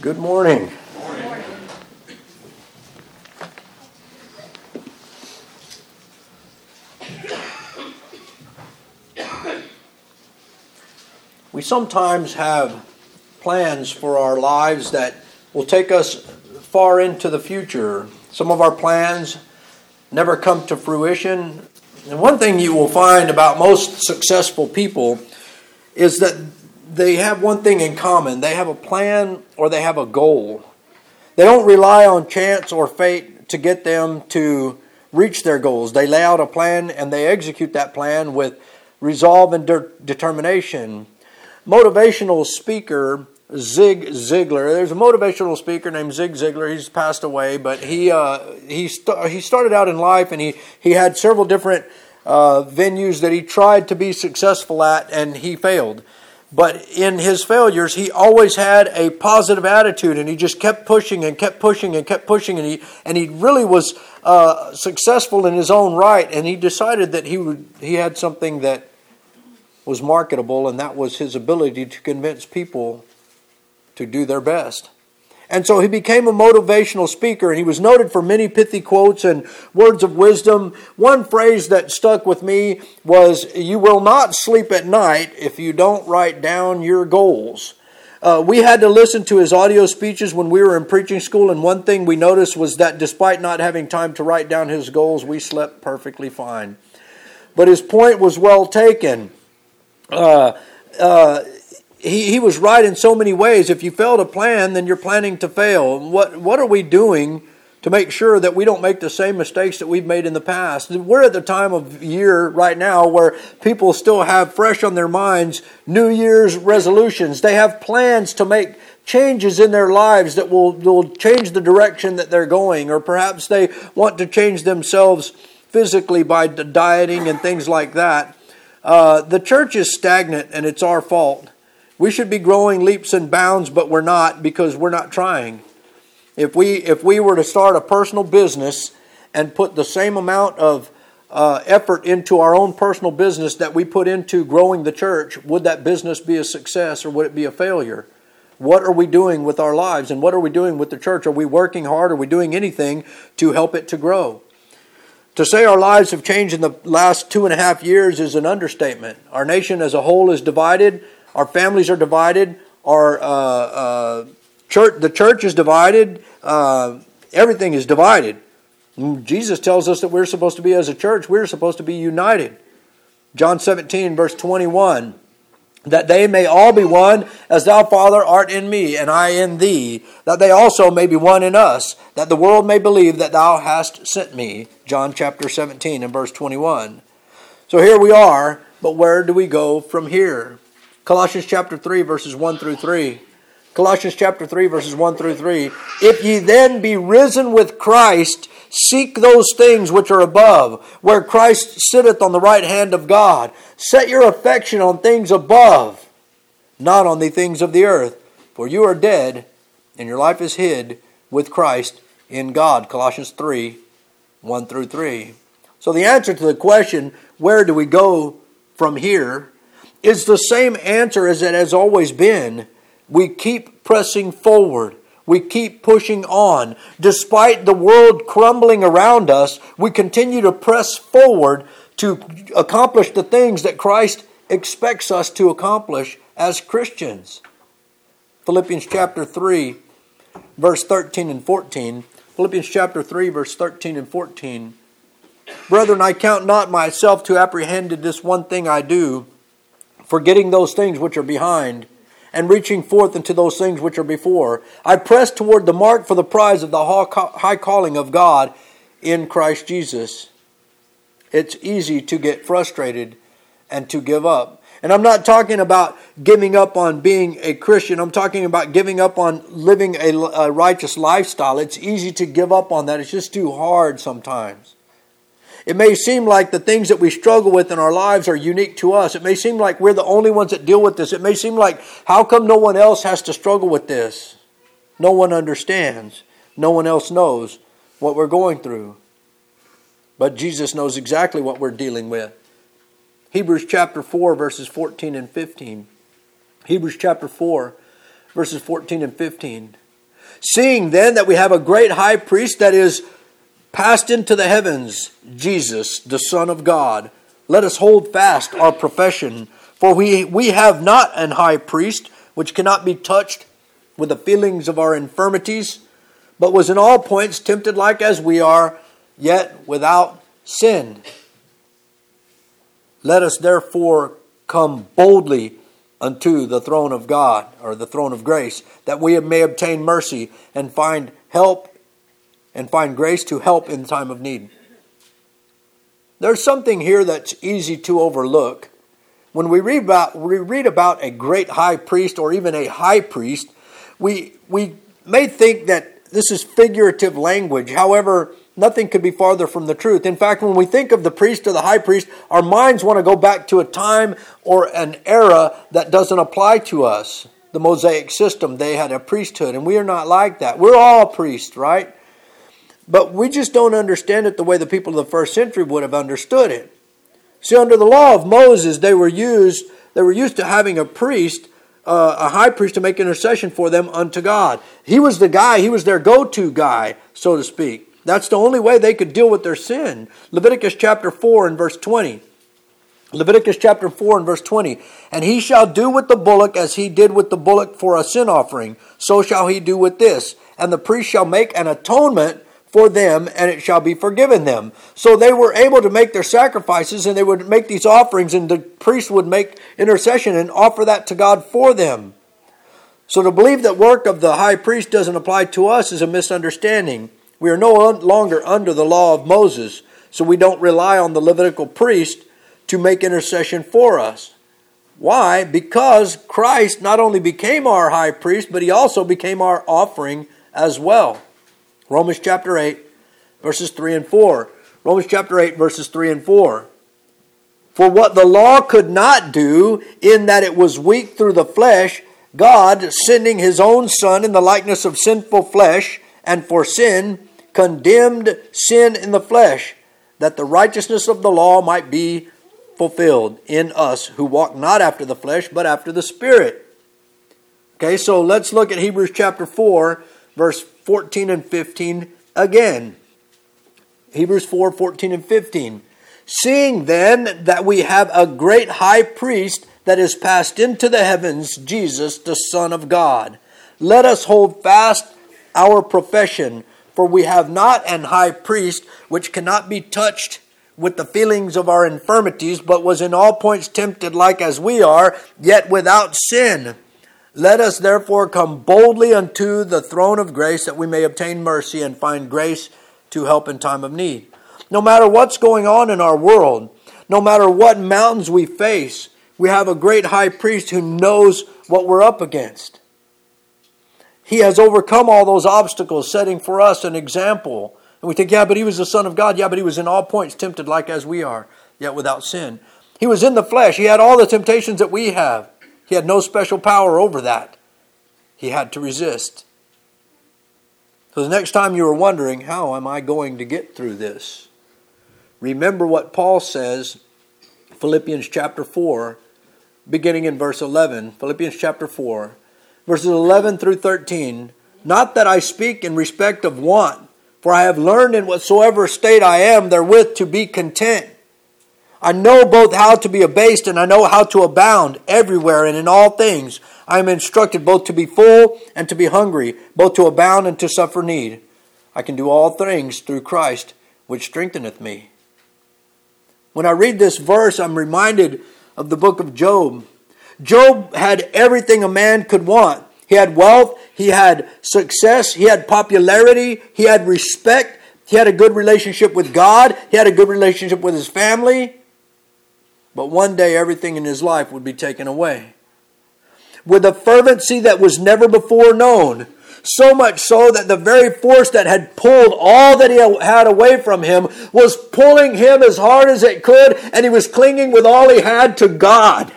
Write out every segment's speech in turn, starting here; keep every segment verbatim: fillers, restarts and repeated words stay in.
Good morning. Good morning. We sometimes have plans for our lives that will take us far into the future. Some of our plans never come to fruition. And one thing you will find about most successful people is that they have one thing in common. They have a plan or they have a goal. They don't rely on chance or fate to get them to reach their goals. They lay out a plan and they execute that plan with resolve and de- determination. Motivational speaker Zig Ziglar. There's a motivational speaker named Zig Ziglar. He's passed away, but he uh, he st- he started out in life and he he had several different uh, venues that he tried to be successful at, and he failed. But in his failures, he always had a positive attitude, and he just kept pushing and kept pushing and kept pushing, and he and he really was uh, successful in his own right. And he decided that he would he had something that was marketable, and that was his ability to convince people to do their best. And so he became a motivational speaker, and he was noted for many pithy quotes and words of wisdom. One phrase that stuck with me was, "You will not sleep at night if you don't write down your goals." Uh, we had to listen to his audio speeches when we were in preaching school, and one thing we noticed was that despite not having time to write down his goals, we slept perfectly fine. But his point was well taken. Uh, uh, he, he was right in so many ways. If you fail to plan, then you're planning to fail. What, what are we doing to make sure that we don't make the same mistakes that we've made in the past? We're at the time of year right now where people still have fresh on their minds New Year's resolutions. They have plans to make changes in their lives that will, will change the direction that they're going, or perhaps they want to change themselves physically by dieting and things like that. Uh, the church is stagnant, and it's our fault. We should be growing leaps and bounds, but we're not, because we're not trying. If we if we were to start a personal business and put the same amount of uh, effort into our own personal business that we put into growing the church, would that business be a success or would it be a failure? What are we doing with our lives, and what are we doing with the church? Are we working hard? Are we doing anything to help it to grow? To say our lives have changed in the last two and a half years is an understatement. Our nation as a whole is divided. Our families are divided. Our uh, uh, church, the church is divided. Uh, everything is divided. Jesus tells us that we're supposed to be, as a church, we're supposed to be united. John seventeen, verse twenty-one. That they may all be one, as thou, Father, art in me, and I in thee, that they also may be one in us, that the world may believe that thou hast sent me. John chapter seventeen and verse twenty-one. So here we are, but where do we go from here? Colossians chapter three, verses one through three. Colossians chapter three, verses one through three. If ye then be risen with Christ, seek those things which are above, where Christ sitteth on the right hand of God. Set your affection on things above, not on the things of the earth. For you are dead, and your life is hid with Christ in God. Colossians three, one through three. So the answer to the question, where do we go from here, is the same answer as it has always been. We keep pressing forward. We keep pushing on. Despite the world crumbling around us, we continue to press forward to accomplish the things that Christ expects us to accomplish as Christians. Philippians chapter three, verse thirteen and fourteen. Philippians chapter three, verse thirteen and fourteen. Brethren, I count not myself to apprehended this one thing I do, forgetting those things which are behind, and reaching forth into those things which are before. I press toward the mark for the prize of the high calling of God in Christ Jesus. It's easy to get frustrated and to give up. And I'm not talking about giving up on being a Christian. I'm talking about giving up on living a, a righteous lifestyle. It's easy to give up on that. It's just too hard sometimes. It may seem like the things that we struggle with in our lives are unique to us. It may seem like we're the only ones that deal with this. It may seem like, how come no one else has to struggle with this? No one understands. No one else knows what we're going through. But Jesus knows exactly what we're dealing with. Hebrews chapter four, verses fourteen and fifteen. Hebrews chapter four, verses fourteen and fifteen. Seeing then that we have a great high priest that is passed into the heavens, Jesus, the Son of God, let us hold fast our profession. For we, we have not an high priest which cannot be touched with the feelings of our infirmities, but was in all points tempted like as we are, yet without sin. Let us therefore come boldly unto the throne of God, or the throne of grace, that we may obtain mercy and find help and find grace to help in time of need. There's something here that's easy to overlook. When we read about, we read about a great high priest or even a high priest, we, we may think that this is figurative language. However, nothing could be farther from the truth. In fact, when we think of the priest or the high priest, our minds want to go back to a time or an era that doesn't apply to us. The Mosaic system, they had a priesthood, and we are not like that. We're all priests, right? But we just don't understand it the way the people of the first century would have understood it. See, under the law of Moses, they were used, they were used to having a priest, uh, a high priest, to make intercession for them unto God. He was the guy, he was their go-to guy, so to speak. That's the only way they could deal with their sin. Leviticus chapter four and verse twenty. Leviticus chapter four and verse twenty. And he shall do with the bullock as he did with the bullock for a sin offering. So shall he do with this. And the priest shall make an atonement for them, and it shall be forgiven them. So they were able to make their sacrifices, and they would make these offerings, and the priest would make intercession and offer that to God for them. So to believe that work of the high priest doesn't apply to us is a misunderstanding. We are no longer under the law of Moses, so we don't rely on the Levitical priest to make intercession for us. Why? Because Christ not only became our high priest, but he also became our offering as well. Romans chapter eight, verses three and four. Romans chapter eight, verses three and four. For what the law could not do, in that it was weak through the flesh, God, sending his own Son in the likeness of sinful flesh, and for sin, condemned sin in the flesh, that the righteousness of the law might be fulfilled in us who walk not after the flesh, but after the Spirit. Okay, so let's look at Hebrews chapter four, verse fourteen and fifteen again. Hebrews four, fourteen and fifteen. Seeing then that we have a great high priest that is passed into the heavens, Jesus, the Son of God, let us hold fast our profession, for we have not an high priest which cannot be touched with the feelings of our infirmities, but was in all points tempted like as we are, yet without sin. Let us therefore come boldly unto the throne of grace, that we may obtain mercy and find grace to help in time of need. No matter what's going on in our world, no matter what mountains we face, we have a great high priest who knows what we're up against. He has overcome all those obstacles, setting for us an example. And we think, yeah, but he was the Son of God. Yeah, but he was in all points tempted like as we are, yet without sin. He was in the flesh. He had all the temptations that we have. He had no special power over that. He had to resist. So the next time you are wondering, how am I going to get through this? Remember what Paul says, Philippians chapter four, beginning in verse eleven. Philippians chapter four, verses eleven through thirteen. Not that I speak in respect of want, for I have learned in whatsoever state I am therewith to be content. I know both how to be abased and I know how to abound everywhere and in all things. I am instructed both to be full and to be hungry, both to abound and to suffer need. I can do all things through Christ, which strengtheneth me. When I read this verse, I'm reminded of the book of Job. Job had everything a man could want. He had wealth, he had success, he had popularity, he had respect, he had a good relationship with God, he had a good relationship with his family. But one day everything in his life would be taken away. With a fervency that was never before known. So much so that the very force that had pulled all that he had away from him was pulling him as hard as it could, and he was clinging with all he had to God.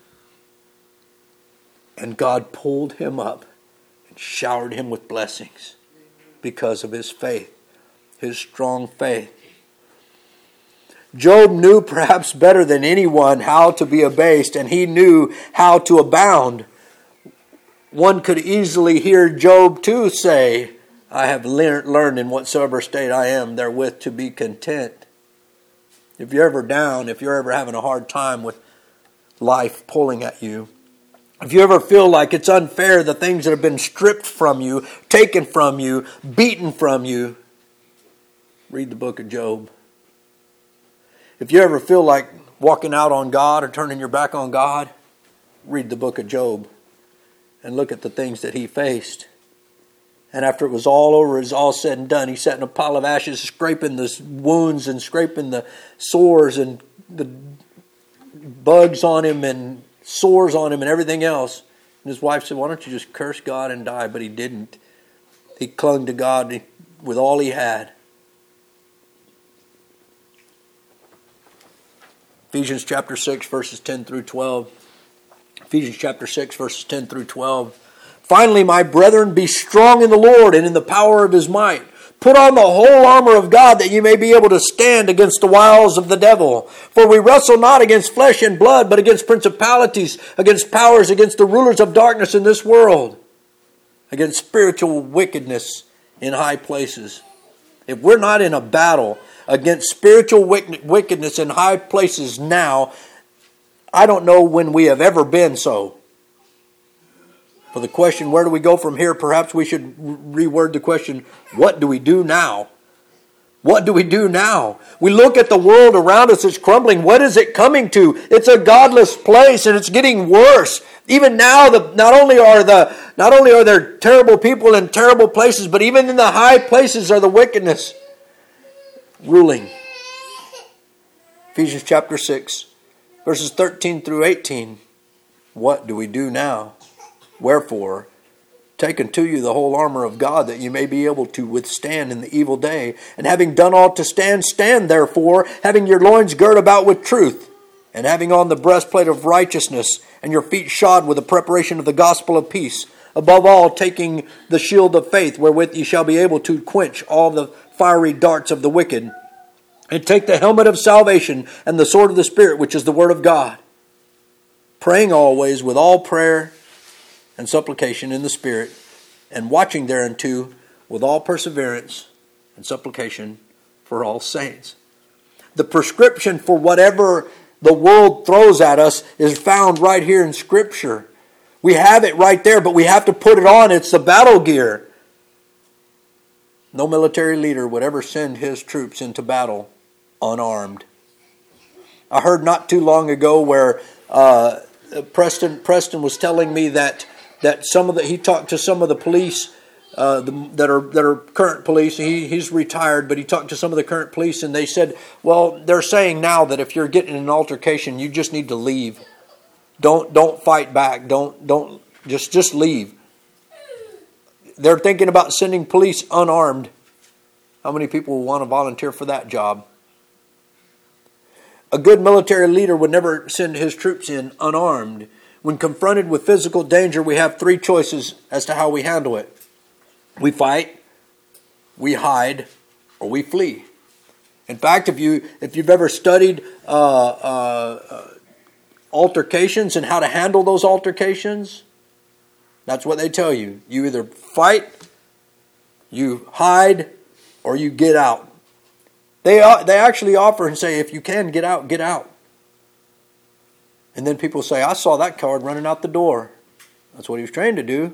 And God pulled him up and showered him with blessings because of his faith, his strong faith. Job knew perhaps better than anyone how to be abased, and he knew how to abound. one could easily hear Job too say, I have lear- learned in whatsoever state I am therewith to be content. If you're ever down, if you're ever having a hard time with life pulling at you, if you ever feel like it's unfair, the things that have been stripped from you, taken from you, beaten from you, read the book of Job. If you ever feel like walking out on God or turning your back on God, read the book of Job and look at the things that he faced. And after it was all over, it was all said and done, he sat in a pile of ashes, scraping the wounds and scraping the sores and the bugs on him and sores on him and everything else. And his wife said, why don't you just curse God and die? But he didn't. He clung to God with all he had. Ephesians chapter six, verses ten through twelve. Ephesians chapter six, verses ten through twelve. Finally, my brethren, be strong in the Lord and in the power of his might. Put on the whole armor of God that you may be able to stand against the wiles of the devil. For we wrestle not against flesh and blood, but against principalities, against powers, against the rulers of darkness in this world, against spiritual wickedness in high places. If we're not in a battle against spiritual wickedness in high places now, I don't know when we have ever been so. For the question, where do we go from here? Perhaps we should reword the question, what do we do now? What do we do now? We look at the world around us, it's crumbling. What is it coming to? It's a godless place and it's getting worse. Even now, the, not only are the not only are there terrible people in terrible places, but even in the high places are the wickedness ruling. Ephesians chapter six, verses thirteen through eighteen. What do we do now? Wherefore, take unto you the whole armor of God, that you may be able to withstand in the evil day. And having done all to stand, stand therefore, having your loins girt about with truth, and having on the breastplate of righteousness, and your feet shod with the preparation of the gospel of peace. Above all, taking the shield of faith, wherewith ye shall be able to quench all the fiery darts of the wicked. And take the helmet of salvation, and the sword of the Spirit, which is the word of God. Praying always with all prayer and supplication in the Spirit, and watching thereunto with all perseverance and supplication for all saints. The prescription for whatever the world throws at us is found right here in Scripture. We have it right there, but we have to put it on. It's the battle gear. No military leader would ever send his troops into battle unarmed. I heard not too long ago where uh, Preston Preston was telling me that that some of the he talked to some of the police uh, the, that are that are current police. He he's retired, but he talked to some of the current police, and they said, well, they're saying now that if you're getting in an altercation, you just need to leave. Don't don't fight back. Don't don't just just leave. They're thinking about sending police unarmed. How many people will want to volunteer for that job? A good military leader would never send his troops in unarmed. When confronted with physical danger, we have three choices as to how we handle it. We fight, we hide, or we flee. In fact, if you if you've ever studied uh, uh, uh, altercations and how to handle those altercations, that's what they tell you. You either fight, you hide, or you get out. They uh, they actually offer and say, if you can get out, get out. And then people say, I saw that coward running out the door. That's what he was trained to do.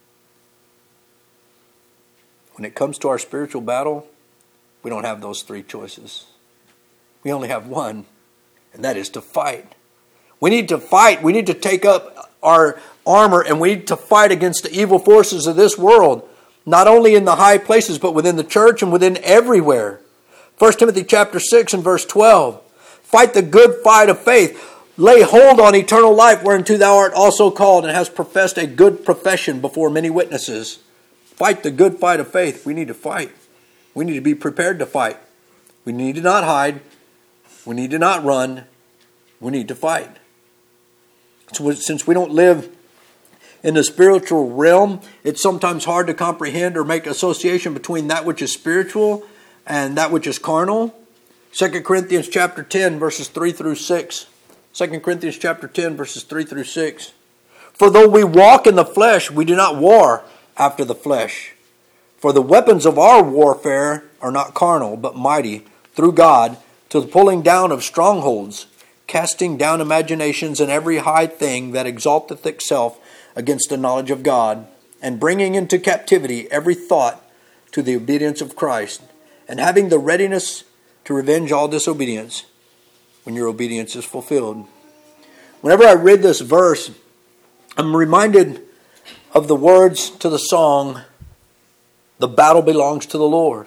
When it comes to our spiritual battle, we don't have those three choices. We only have one, and that is to fight. We need to fight. We need to take up our armor, and we need to fight against the evil forces of this world, not only in the high places, but within the church and within everywhere. First Timothy chapter six and verse twelve. Fight the good fight of faith. Lay hold on eternal life, whereunto thou art also called, and hast professed a good profession before many witnesses. Fight the good fight of faith. We need to fight. We need to be prepared to fight. We need to not hide. We need to not run. We need to fight. So since we don't live in the spiritual realm, it's sometimes hard to comprehend or make association between that which is spiritual and that which is carnal. Second Corinthians chapter ten, verses three through six. Second Corinthians chapter ten, verses three through six. For though we walk in the flesh, we do not war after the flesh. For the weapons of our warfare are not carnal, but mighty through God to the pulling down of strongholds, casting down imaginations and every high thing that exalteth itself against the knowledge of God, and bringing into captivity every thought to the obedience of Christ, and having the readiness to revenge all disobedience when your obedience is fulfilled. Whenever I read this verse, I'm reminded of the words to the song, "The battle belongs to the Lord.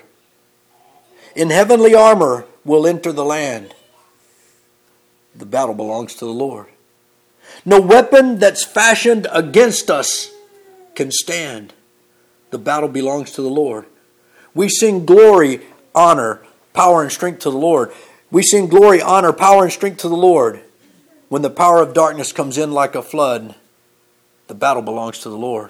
In heavenly armor we'll enter the land. The battle belongs to the Lord. No weapon that's fashioned against us can stand. The battle belongs to the Lord." We sing glory, honor, power, and strength to the Lord. We sing glory, honor, power, and strength to the Lord. When the power of darkness comes in like a flood, the battle belongs to the Lord.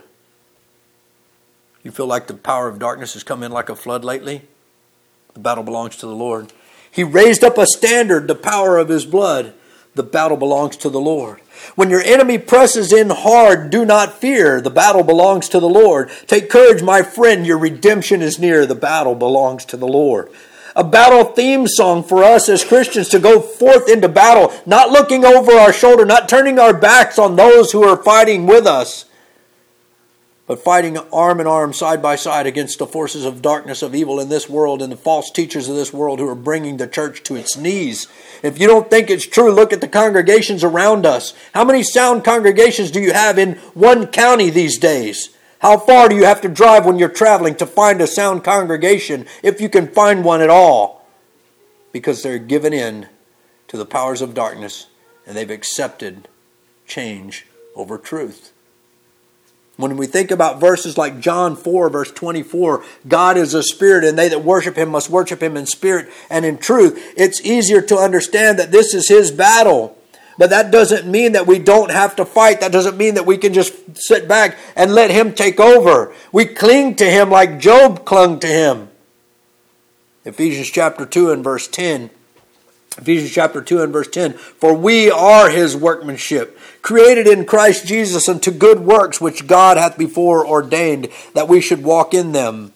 You feel like the power of darkness has come in like a flood lately? The battle belongs to the Lord. He raised up a standard, the power of his blood. The battle belongs to the Lord. When your enemy presses in hard, do not fear. The battle belongs to the Lord. Take courage, my friend. Your redemption is near. The battle belongs to the Lord. A battle theme song for us as Christians to go forth into battle, not looking over our shoulder, not turning our backs on those who are fighting with us, but fighting arm in arm, side by side against the forces of darkness, of evil in this world and the false teachers of this world who are bringing the church to its knees. If you don't think it's true, look at the congregations around us. How many sound congregations do you have in one county these days? How far do you have to drive when you're traveling to find a sound congregation, if you can find one at all? Because they're given in to the powers of darkness and they've accepted change over truth. When we think about verses like John four, verse twenty-four, God is a spirit, and they that worship him must worship him in spirit and in truth. It's easier to understand that this is his battle. But that doesn't mean that we don't have to fight. That doesn't mean that we can just sit back and let him take over. We cling to him like Job clung to him. Ephesians chapter two and verse ten. Ephesians chapter two and verse ten. For we are his workmanship, created in Christ Jesus unto good works, which God hath before ordained that we should walk in them.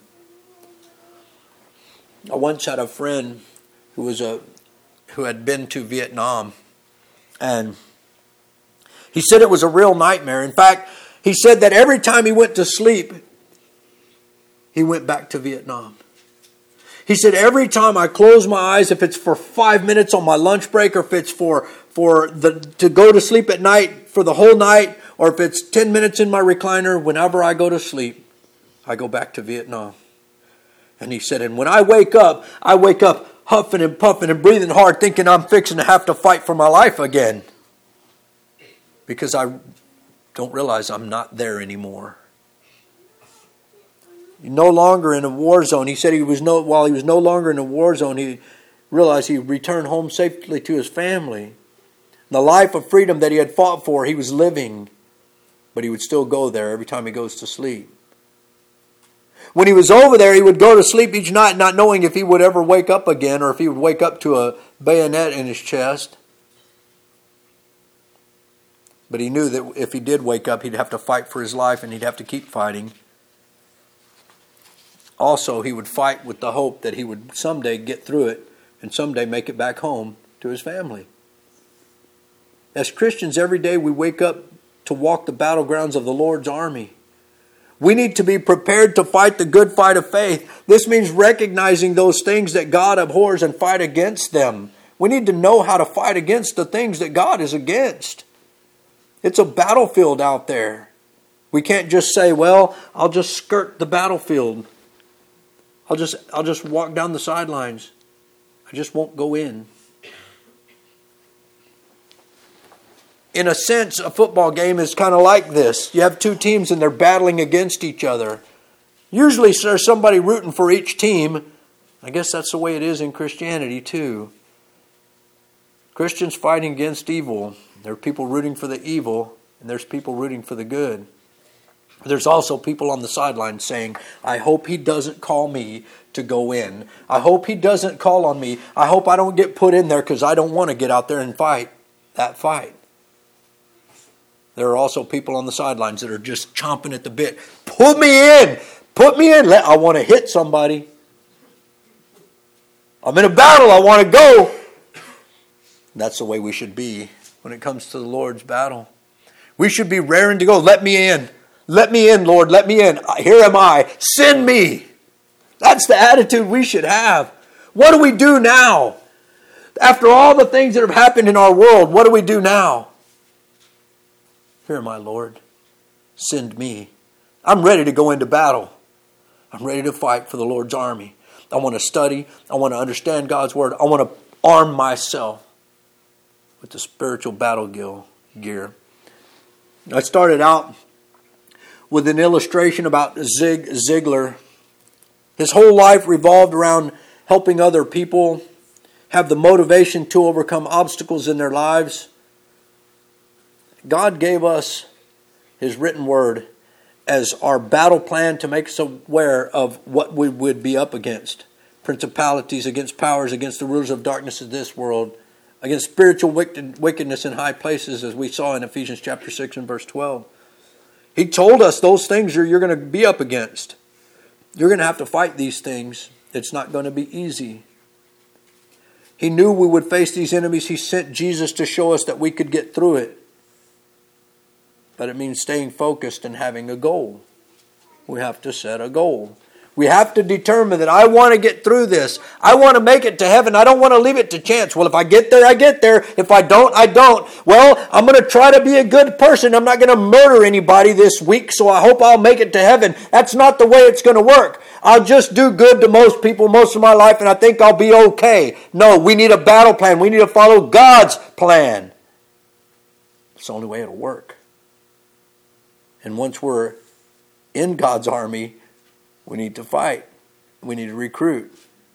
I once had a friend who was a who had been to Vietnam. And he said it was a real nightmare. In fact, he said that every time he went to sleep, he went back to Vietnam. He said, every time I close my eyes, if it's for five minutes on my lunch break, or if it's for, for the to go to sleep at night for the whole night, or if it's ten minutes in my recliner, whenever I go to sleep, I go back to Vietnam. And he said, and when I wake up, I wake up huffing and puffing and breathing hard, thinking I'm fixing to have to fight for my life again. Because I don't realize I'm not there anymore. You're no longer in a war zone. He said he was no while he was no longer in a war zone, he realized he returned home safely to his family. The life of freedom that he had fought for, he was living. But he would still go there every time he goes to sleep. When he was over there, he would go to sleep each night not knowing if he would ever wake up again, or if he would wake up to a bayonet in his chest. But he knew that if he did wake up, he'd have to fight for his life, and he'd have to keep fighting. Also, he would fight with the hope that he would someday get through it and someday make it back home to his family. As Christians, every day we wake up to walk the battlegrounds of the Lord's army. We need to be prepared to fight the good fight of faith. This means recognizing those things that God abhors and fight against them. We need to know how to fight against the things that God is against. It's a battlefield out there. We can't just say, well, I'll just skirt the battlefield. I'll just, I'll just walk down the sidelines. I just won't go in. In a sense, a football game is kind of like this. You have two teams and they're battling against each other. Usually there's somebody rooting for each team. I guess that's the way it is in Christianity too. Christians fighting against evil. There are people rooting for the evil, and there's people rooting for the good. There's also people on the sidelines saying, I hope he doesn't call me to go in. I hope he doesn't call on me. I hope I don't get put in there because I don't want to get out there and fight that fight. There are also people on the sidelines that are just chomping at the bit. Put me in! Put me in! I want to hit somebody. I'm in a battle. I want to go. That's the way we should be when it comes to the Lord's battle. We should be raring to go. Let me in. Let me in, Lord. Let me in. Here am I. Send me. That's the attitude we should have. What do we do now? After all the things that have happened in our world, what do we do now? Here am I, Lord. Send me. I'm ready to go into battle. I'm ready to fight for the Lord's army. I want to study. I want to understand God's word. I want to arm myself with the spiritual battle gear. I started out with an illustration about Zig Ziglar. His whole life revolved around helping other people have the motivation to overcome obstacles in their lives. God gave us His written word as our battle plan to make us aware of what we would be up against. Principalities, against powers, against the rulers of darkness of this world, against spiritual wickedness in high places, as we saw in Ephesians chapter six and verse twelve. He told us those things are you're going to be up against. You're going to have to fight these things. It's not going to be easy. He knew we would face these enemies. He sent Jesus to show us that we could get through it. But it means staying focused and having a goal. We have to set a goal. We have to determine that I want to get through this. I want to make it to heaven. I don't want to leave it to chance. Well, if I get there, I get there. If I don't, I don't. Well, I'm going to try to be a good person. I'm not going to murder anybody this week, so I hope I'll make it to heaven. That's not the way it's going to work. I'll just do good to most people most of my life, and I think I'll be okay. No, we need a battle plan. We need to follow God's plan. It's the only way it'll work. And once we're in God's army, we need to fight. We need to recruit.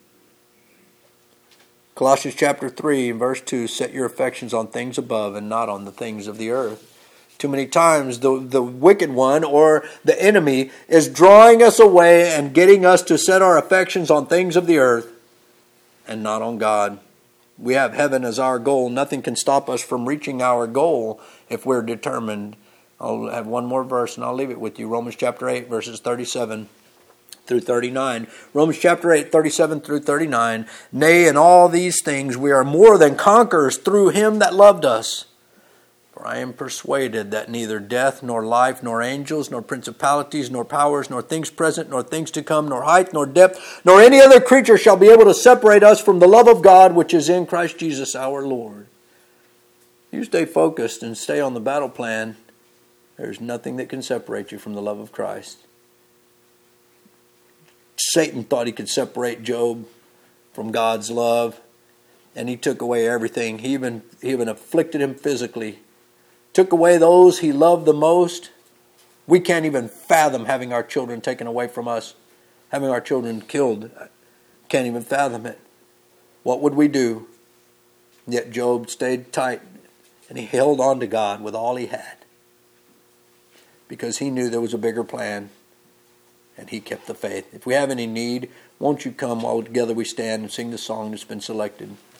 Colossians chapter three and verse two, set your affections on things above and not on the things of the earth. Too many times the, the wicked one or the enemy is drawing us away and getting us to set our affections on things of the earth and not on God. We have heaven as our goal. Nothing can stop us from reaching our goal if we're determined. I'll have one more verse and I'll leave it with you. Romans chapter eight, verses thirty-seven through thirty-nine. Romans chapter eight, thirty-seven through thirty-nine. Nay, in all these things we are more than conquerors through Him that loved us. For I am persuaded that neither death, nor life, nor angels, nor principalities, nor powers, nor things present, nor things to come, nor height, nor depth, nor any other creature shall be able to separate us from the love of God which is in Christ Jesus our Lord. You stay focused and stay on the battle plan. There's nothing that can separate you from the love of Christ. Satan thought he could separate Job from God's love, and he took away everything. He even, he even afflicted him physically. Took away those he loved the most. We can't even fathom having our children taken away from us, having our children killed. Can't even fathom it. What would we do? Yet Job stayed tight, and he held on to God with all he had, because he knew there was a bigger plan, and he kept the faith. If we have any need, won't you come while together we stand and sing the song that's been selected.